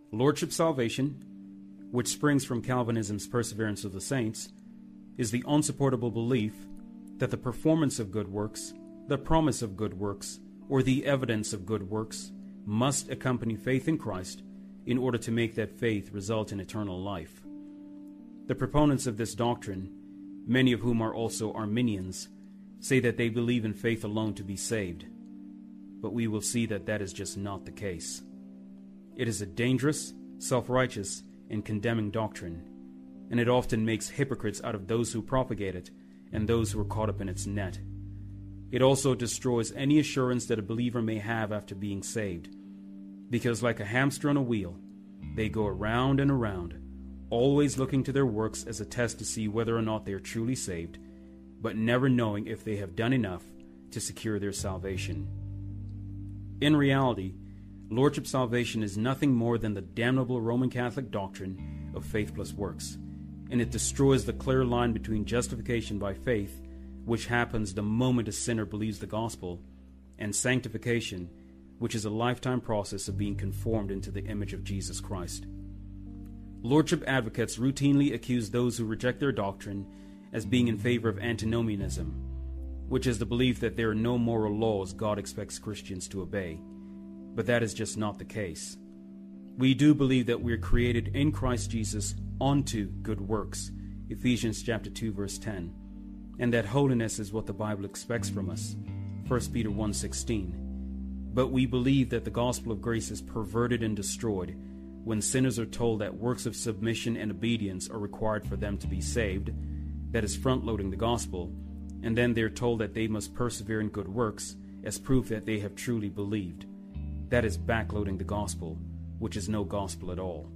Lordship salvation, which springs from Calvinism's perseverance of the saints, is the unsupportable belief that the performance of good works, the promise of good works, or the evidence of good works must accompany faith in Christ in order to make that faith result in eternal life. The proponents of this doctrine, many of whom are also Arminians, say that they believe in faith alone to be saved, but we will see that that is just not the case. It is a dangerous, self-righteous, and condemning doctrine, and it often makes hypocrites out of those who propagate it and those who are caught up in its net. It also destroys any assurance that a believer may have after being saved, because like a hamster on a wheel, they go around and around, always looking to their works as a test to see whether or not they are truly saved, but never knowing if they have done enough to secure their salvation. In reality, Lordship salvation is nothing more than the damnable Roman Catholic doctrine of faith plus works, and it destroys the clear line between justification by faith, which happens the moment a sinner believes the gospel, and sanctification, which is a lifetime process of being conformed into the image of Jesus Christ. Lordship advocates routinely accuse those who reject their doctrine as being in favor of antinomianism, which is the belief that there are no moral laws God expects Christians to obey. But that is just not the case. We do believe that we are created in Christ Jesus unto good works, Ephesians chapter 2 verse 10, and that holiness is what the Bible expects from us, 1 Peter 1:16. But we believe that the gospel of grace is perverted and destroyed when sinners are told that works of submission and obedience are required for them to be saved, that is front-loading the gospel, and then they are told that they must persevere in good works as proof that they have truly believed. That is backloading the gospel, which is no gospel at all.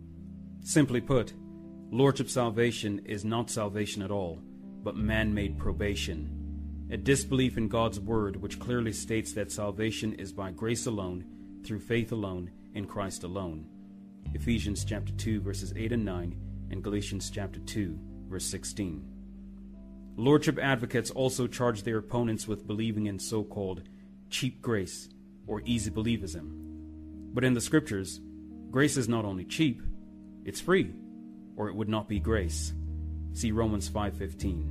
Simply put, Lordship salvation is not salvation at all, but man-made probation, a disbelief in God's word which clearly states that salvation is by grace alone, through faith alone, in Christ alone. Ephesians chapter 2 verses 8 and 9, and Galatians chapter 2 verse 16. Lordship advocates also charge their opponents with believing in so-called cheap grace, or easy believism. But in the scriptures, grace is not only cheap, it's free, or it would not be grace. See Romans 5:15.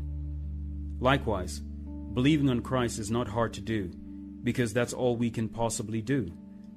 Likewise, believing on Christ is not hard to do, because that's all we can possibly do.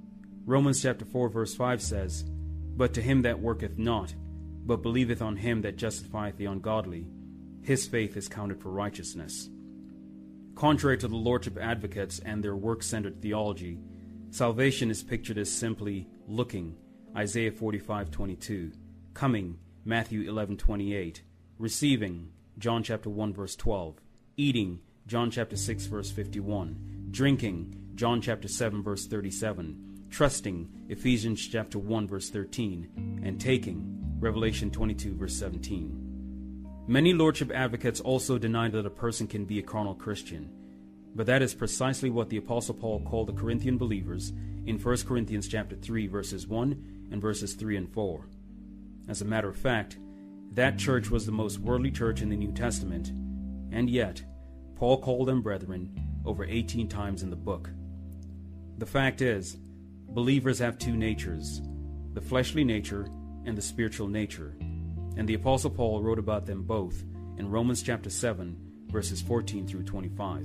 Romans chapter 4 verse 5 says, "But to him that worketh not, but believeth on him that justifieth the ungodly, his faith is counted for righteousness." Contrary to the Lordship advocates and their work-centered theology, salvation is pictured as simply looking, Isaiah 45:22, coming, Matthew 11:28, receiving, John chapter 1 verse 12, eating, John chapter 6 verse 51, drinking, John chapter 7 verse 37, trusting, Ephesians chapter 1 verse 13, and taking, Revelation 22 verse 17. Many Lordship advocates also deny that a person can be a carnal Christian, but that is precisely what the Apostle Paul called the Corinthian believers in 1 Corinthians chapter 3 verses 1 and verses 3 and 4. As a matter of fact, that church was the most worldly church in the New Testament, and yet Paul called them brethren over 18 times in the book. The fact is, believers have two natures, the fleshly nature and the spiritual nature, and the Apostle Paul wrote about them both in Romans chapter 7 verses 14 through 25.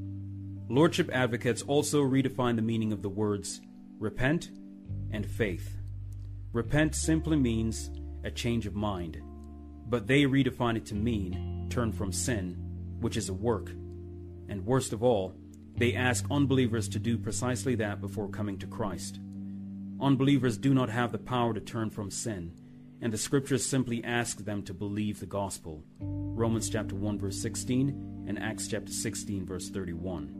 Lordship advocates also redefine the meaning of the words repent and faith. Repent simply means a change of mind, but they redefine it to mean turn from sin, which is a work. And worst of all, they ask unbelievers to do precisely that before coming to Christ. Unbelievers do not have the power to turn from sin, and the scriptures simply ask them to believe the gospel. Romans chapter 1 verse 16 and Acts chapter 16 verse 31.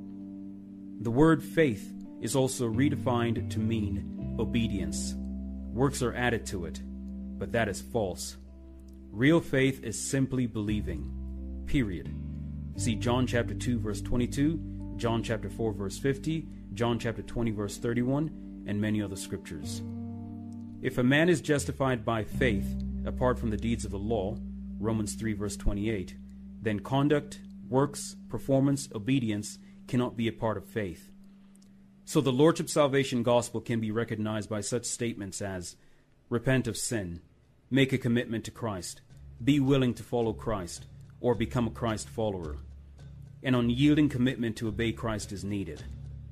The word faith is also redefined to mean obedience. Works are added to it, but that is false. Real faith is simply believing, period. See John chapter 2 verse 22, John chapter 4 verse 50, John chapter 20 verse 31, and many other scriptures. If a man is justified by faith apart from the deeds of the law, Romans 3 verse 28, then conduct, works, performance, obedience cannot be a part of faith. So the Lordship salvation gospel can be recognized by such statements as, repent of sin, make a commitment to Christ, be willing to follow Christ, or become a Christ follower. An unyielding commitment to obey Christ is needed.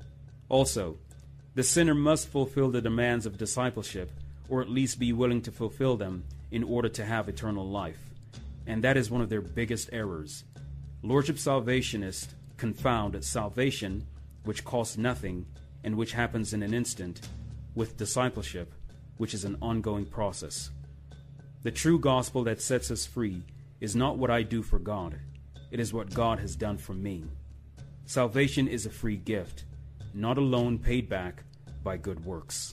Also, the sinner must fulfill the demands of discipleship, or at least be willing to fulfill them in order to have eternal life. And that is one of their biggest errors. Lordship Salvationists confound salvation, which costs nothing and which happens in an instant, with discipleship, which is an ongoing process. The true gospel that sets us free is not what I do for God. It is what God has done for me. Salvation is a free gift, not a loan paid back by good works.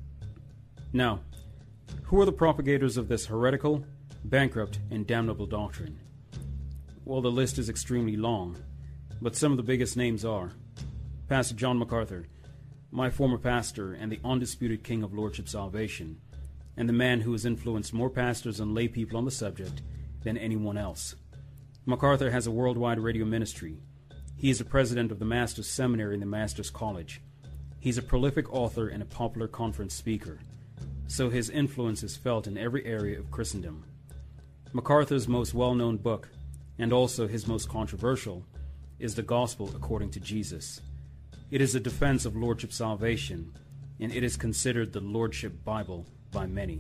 Now, who are the propagators of this heretical, bankrupt, and damnable doctrine? Well, the list is extremely long, but some of the biggest names are Pastor John MacArthur, my former pastor and the undisputed king of Lordship Salvation, and the man who has influenced more pastors and lay people on the subject than anyone else. MacArthur has a worldwide radio ministry. He is the president of the Master's Seminary and the Master's College. He's a prolific author and a popular conference speaker, so his influence is felt in every area of Christendom. MacArthur's most well-known book, and also his most controversial, is The Gospel According to Jesus. It is a defense of Lordship Salvation, and it is considered the Lordship Bible by many.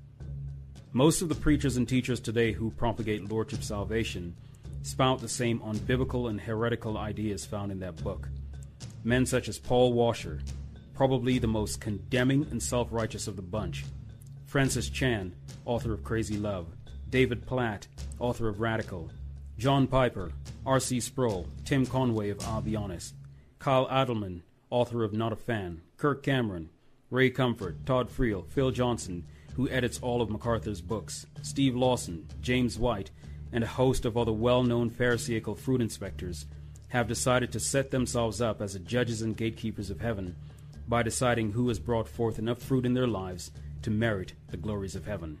Most of the preachers and teachers today who propagate Lordship Salvation spout the same unbiblical and heretical ideas found in that book. Men such as Paul Washer, probably the most condemning and self-righteous of the bunch, Francis Chan, author of Crazy Love, David Platt, author of Radical, John Piper, R.C. Sproul, Tim Conway of I'll Be Honest, Kyle Adelman, author of Not a Fan, Kirk Cameron, Ray Comfort, Todd Friel, Phil Johnson, who edits all of MacArthur's books, Steve Lawson, James White, and a host of other well-known Pharisaical fruit inspectors have decided to set themselves up as the judges and gatekeepers of heaven by deciding who has brought forth enough fruit in their lives to merit the glories of heaven.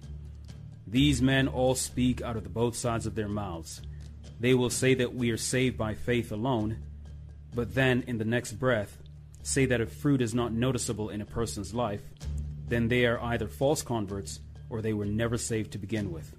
These men all speak out of the both sides of their mouths. They will say that we are saved by faith alone, but then in the next breath say that if fruit is not noticeable in a person's life, then they are either false converts or they were never saved to begin with.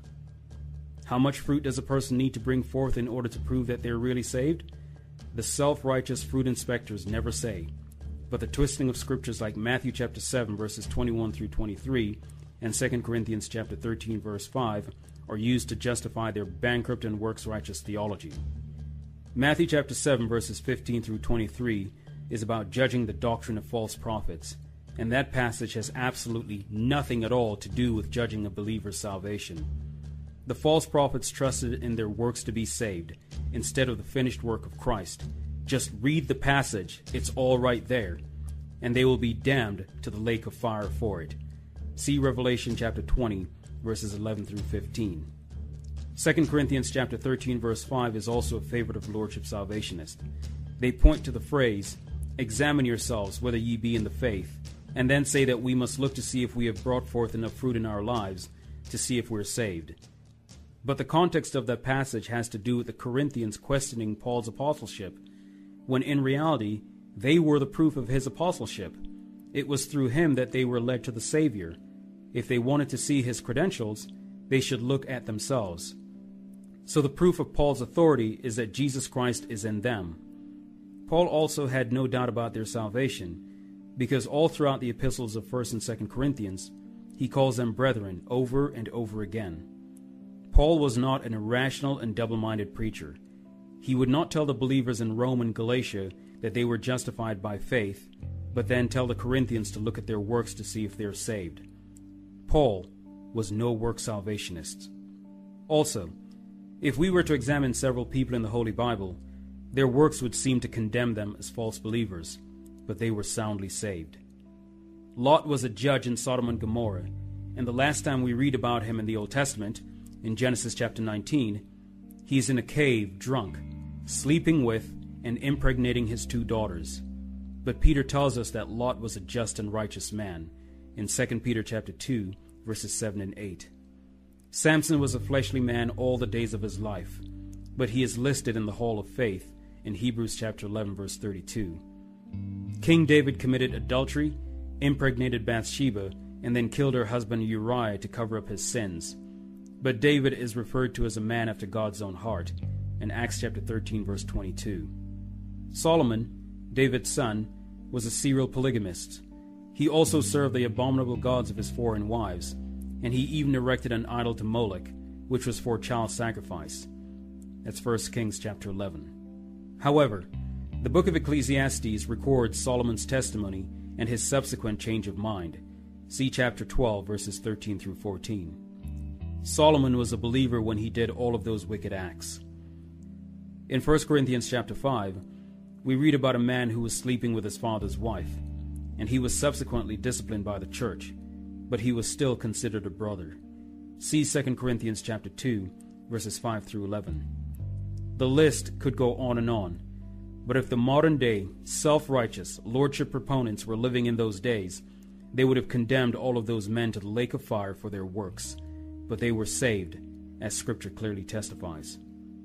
How much fruit does a person need to bring forth in order to prove that they're really saved? The self-righteous fruit inspectors never say, but the twisting of scriptures like Matthew chapter 7 verses 21 through 23 and 2 Corinthians chapter 13 verse 5 are used to justify their bankrupt and works-righteous theology. Matthew chapter 7 verses 15 through 23 is about judging the doctrine of false prophets, and that passage has absolutely nothing at all to do with judging a believer's salvation. The false prophets trusted in their works to be saved, instead of the finished work of Christ. Just read the passage, it's all right there, and they will be damned to the lake of fire for it. See Revelation chapter 20, verses 11 through 15. 2 Corinthians chapter 13, verse 5 is also a favorite of Lordship Salvationists. They point to the phrase, "Examine yourselves whether ye be in the faith," and then say that we must look to see if we have brought forth enough fruit in our lives to see if we're saved. But the context of that passage has to do with the Corinthians questioning Paul's apostleship, when in reality, they were the proof of his apostleship. It was through him that they were led to the Savior. If they wanted to see his credentials, they should look at themselves. So the proof of Paul's authority is that Jesus Christ is in them. Paul also had no doubt about their salvation, because all throughout the epistles of 1st and 2nd Corinthians, he calls them brethren over and over again. Paul was not an irrational and double-minded preacher. He would not tell the believers in Rome and Galatia that they were justified by faith, but then tell the Corinthians to look at their works to see if they are saved. Paul was no work salvationist. Also, if we were to examine several people in the Holy Bible, their works would seem to condemn them as false believers, but they were soundly saved. Lot was a judge in Sodom and Gomorrah, and the last time we read about him in the Old Testament, in Genesis chapter 19, he's in a cave, drunk, sleeping with and impregnating his 2 daughters. But Peter tells us that Lot was a just and righteous man, in 2 Peter chapter 2, verses 7 and 8. Samson was a fleshly man all the days of his life, but he is listed in the Hall of Faith in Hebrews chapter 11, verse 32. King David committed adultery, impregnated Bathsheba, and then killed her husband Uriah to cover up his sins. But David is referred to as a man after God's own heart in Acts chapter 13, verse 22. Solomon, David's son, was a serial polygamist. He also served the abominable gods of his foreign wives, and he even erected an idol to Moloch, which was for child sacrifice. That's 1 Kings chapter 11. However, the book of Ecclesiastes records Solomon's testimony and his subsequent change of mind. See chapter 12, verses 13 through 14. Solomon was a believer when he did all of those wicked acts. In 1 Corinthians chapter 5, we read about a man who was sleeping with his father's wife, and he was subsequently disciplined by the church, but he was still considered a brother. See 2 Corinthians chapter 2, verses 5 through 11. The list could go on, but if the modern-day, self-righteous lordship proponents were living in those days, they would have condemned all of those men to the lake of fire for their works, but they were saved, as Scripture clearly testifies.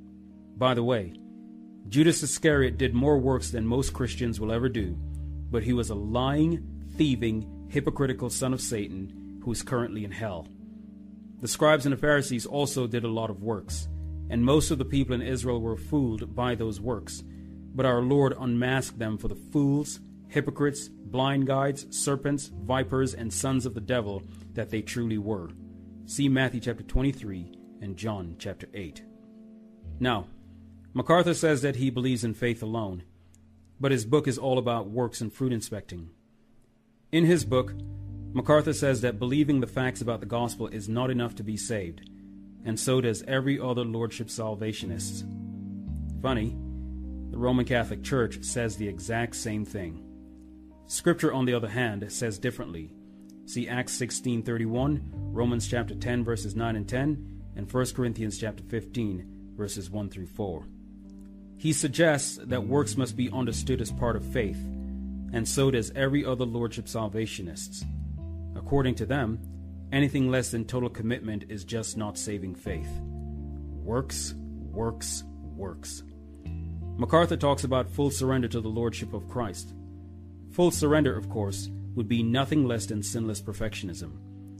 By the way, Judas Iscariot did more works than most Christians will ever do, but he was a lying, thieving, hypocritical son of Satan who is currently in hell. The scribes and the Pharisees also did a lot of works, and most of the people in Israel were fooled by those works, but our Lord unmasked them for the fools, hypocrites, blind guides, serpents, vipers, and sons of the devil that they truly were. See Matthew chapter 23 and John chapter 8. Now, MacArthur says that he believes in faith alone, but his book is all about works and fruit inspecting. In his book, MacArthur says that believing the facts about the gospel is not enough to be saved, and so does every other lordship salvationist. Funny, the Roman Catholic Church says the exact same thing. Scripture, on the other hand, says differently. See Acts 16:31, Romans chapter 10, verses 9 and 10, and 1 Corinthians chapter 15, verses 1 through 4. He suggests that works must be understood as part of faith, and so does every other lordship salvationists. According to them, anything less than total commitment is just not saving faith. Works, works, works. MacArthur talks about full surrender to the lordship of Christ. Full surrender, of course, would be nothing less than sinless perfectionism.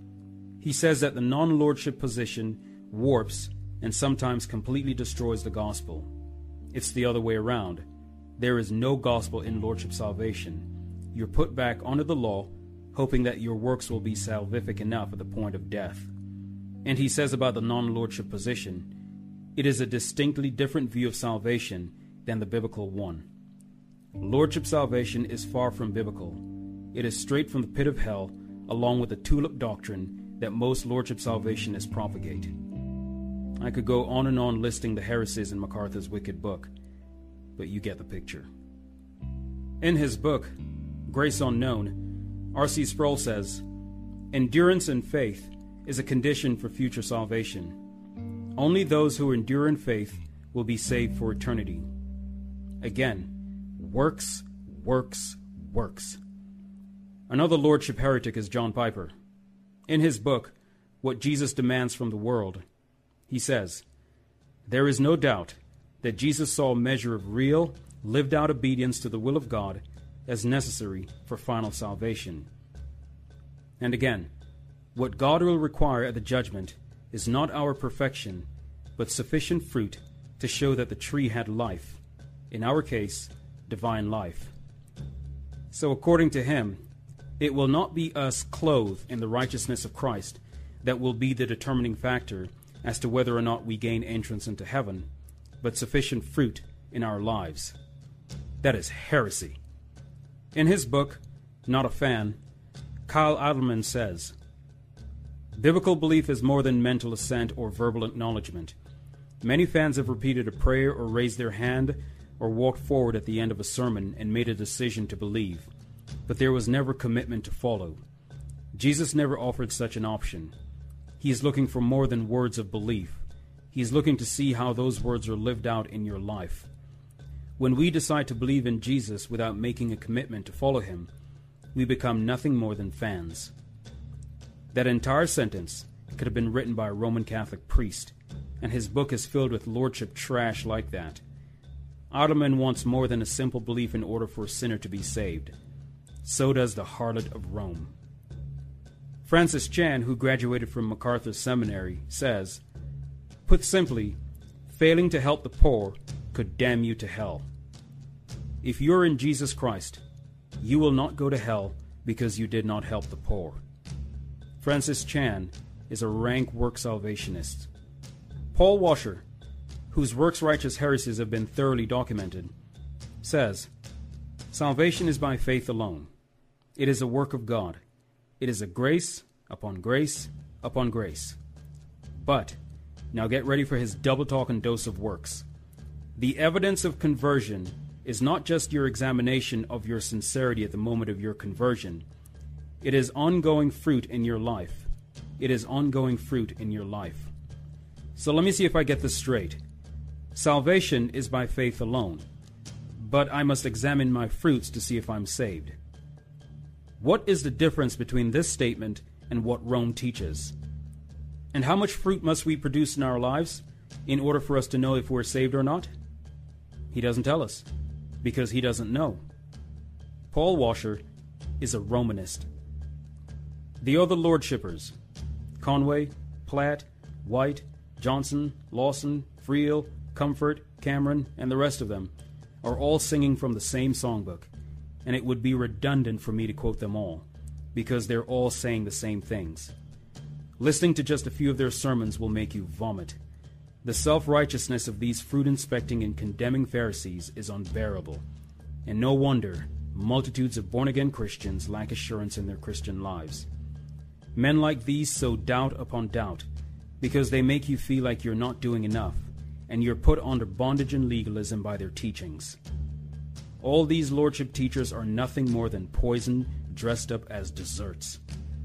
He says that the non-lordship position warps and sometimes completely destroys the gospel. It's the other way around. There is no gospel in lordship salvation. You're put back under the law, hoping that your works will be salvific enough at the point of death. And he says about the non-lordship position, it is a distinctly different view of salvation than the biblical one. Lordship salvation is far from biblical. It is straight from the pit of hell, along with the tulip doctrine that most lordship salvationists propagate. I could go on and on listing the heresies in MacArthur's wicked book, but you get the picture. In his book, Grace Unknown, R.C. Sproul says, endurance in faith is a condition for future salvation. Only those who endure in faith will be saved for eternity. Again, works, works, works. Another lordship heretic is John Piper. In his book, What Jesus Demands from the World, he says, there is no doubt that Jesus saw a measure of real, lived-out obedience to the will of God as necessary for final salvation. And again, what God will require at the judgment is not our perfection, but sufficient fruit to show that the tree had life, in our case, divine life. So according to him, it will not be us clothed in the righteousness of Christ that will be the determining factor as to whether or not we gain entrance into heaven, but sufficient fruit in our lives. That is heresy. In his book, Not a Fan, Kyle Adelman says, biblical belief is more than mental assent or verbal acknowledgement. Many fans have repeated a prayer or raised their hand or walked forward at the end of a sermon and made a decision to believe, but there was never commitment to follow. Jesus never offered such an option. He is looking for more than words of belief. He is looking to see how those words are lived out in your life. When we decide to believe in Jesus without making a commitment to follow him, we become nothing more than fans. That entire sentence could have been written by a Roman Catholic priest, and his book is filled with lordship trash like that. Adelman wants more than a simple belief in order for a sinner to be saved. So does the harlot of Rome. Francis Chan, who graduated from MacArthur Seminary, says, "Put simply, failing to help the poor could damn you to hell. If you're in Jesus Christ, you will not go to hell because you did not help the poor." Francis Chan is a rank work salvationist. Paul Washer, whose works-righteous heresies have been thoroughly documented, says, "Salvation is by faith alone. It is a work of God. It is a grace upon grace upon grace." But, now get ready for his double-talk and dose of works. The evidence of conversion is not just your examination of your sincerity at the moment of your conversion. It is ongoing fruit in your life. It is ongoing fruit in your life. So let me see if I get this straight. Salvation is by faith alone, but I must examine my fruits to see if I'm saved. What is the difference between this statement and what Rome teaches? And how much fruit must we produce in our lives in order for us to know if we're saved or not? He doesn't tell us, because he doesn't know. Paul Washer is a Romanist. The other Lordshippers, Conway, Platt, White, Johnson, Lawson, Friel, Comfort, Cameron, and the rest of them, are all singing from the same songbook, and it would be redundant for me to quote them all, because they're all saying the same things. Listening to just a few of their sermons will make you vomit. The self-righteousness of these fruit-inspecting and condemning Pharisees is unbearable, and no wonder multitudes of born-again Christians lack assurance in their Christian lives. Men like these sow doubt upon doubt, because they make you feel like you're not doing enough, and you're put under bondage and legalism by their teachings. All these lordship teachers are nothing more than poison dressed up as desserts.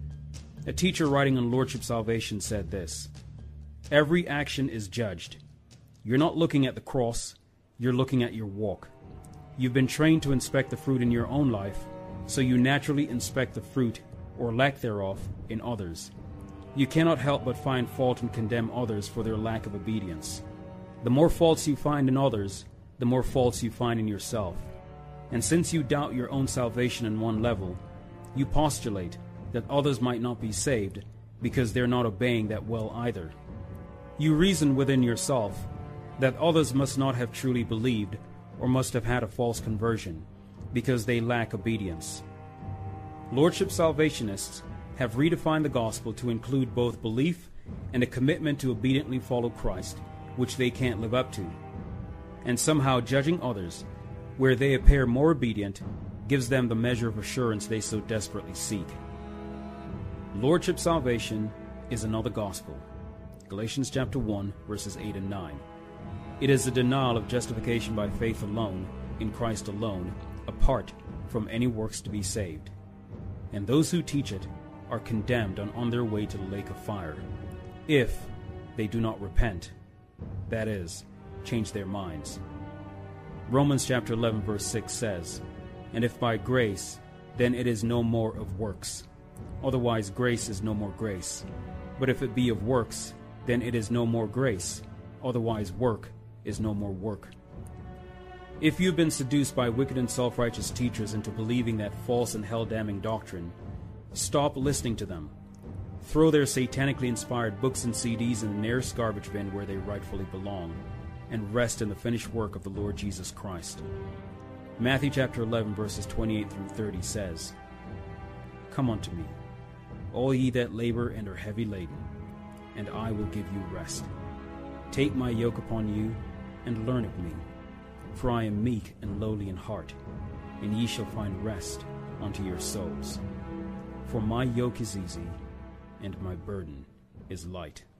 A teacher writing on lordship salvation said this, "Every action is judged. You're not looking at the cross, you're looking at your walk. You've been trained to inspect the fruit in your own life, so you naturally inspect the fruit, or lack thereof, in others. You cannot help but find fault and condemn others for their lack of obedience. The more faults you find in others, the more faults you find in yourself. And since you doubt your own salvation in one level, you postulate that others might not be saved because they're not obeying that well either. You reason within yourself that others must not have truly believed or must have had a false conversion because they lack obedience. Lordship salvationists have redefined the gospel to include both belief and a commitment to obediently follow Christ, which they can't live up to. And somehow judging others, where they appear more obedient, gives them the measure of assurance they so desperately seek. Lordship salvation is another gospel. Galatians chapter 1, verses 8 and 9. It is the denial of justification by faith alone, in Christ alone, apart from any works to be saved. And those who teach it are condemned and on their way to the lake of fire, if they do not repent, that is, change their minds. Romans chapter 11, verse 6 says, "And if by grace, then it is no more of works. Otherwise grace is no more grace. But if it be of works, then it is no more grace. Otherwise work is no more work." If you've been seduced by wicked and self-righteous teachers into believing that false and hell-damning doctrine, stop listening to them. Throw their satanically inspired books and CDs in the nearest garbage bin where they rightfully belong, and rest in the finished work of the Lord Jesus Christ. Matthew chapter 11, verses 28 through 30 says, "Come unto me, all ye that labor and are heavy laden, and I will give you rest. Take my yoke upon you, and learn of me, for I am meek and lowly in heart, and ye shall find rest unto your souls. For my yoke is easy, and my burden is light."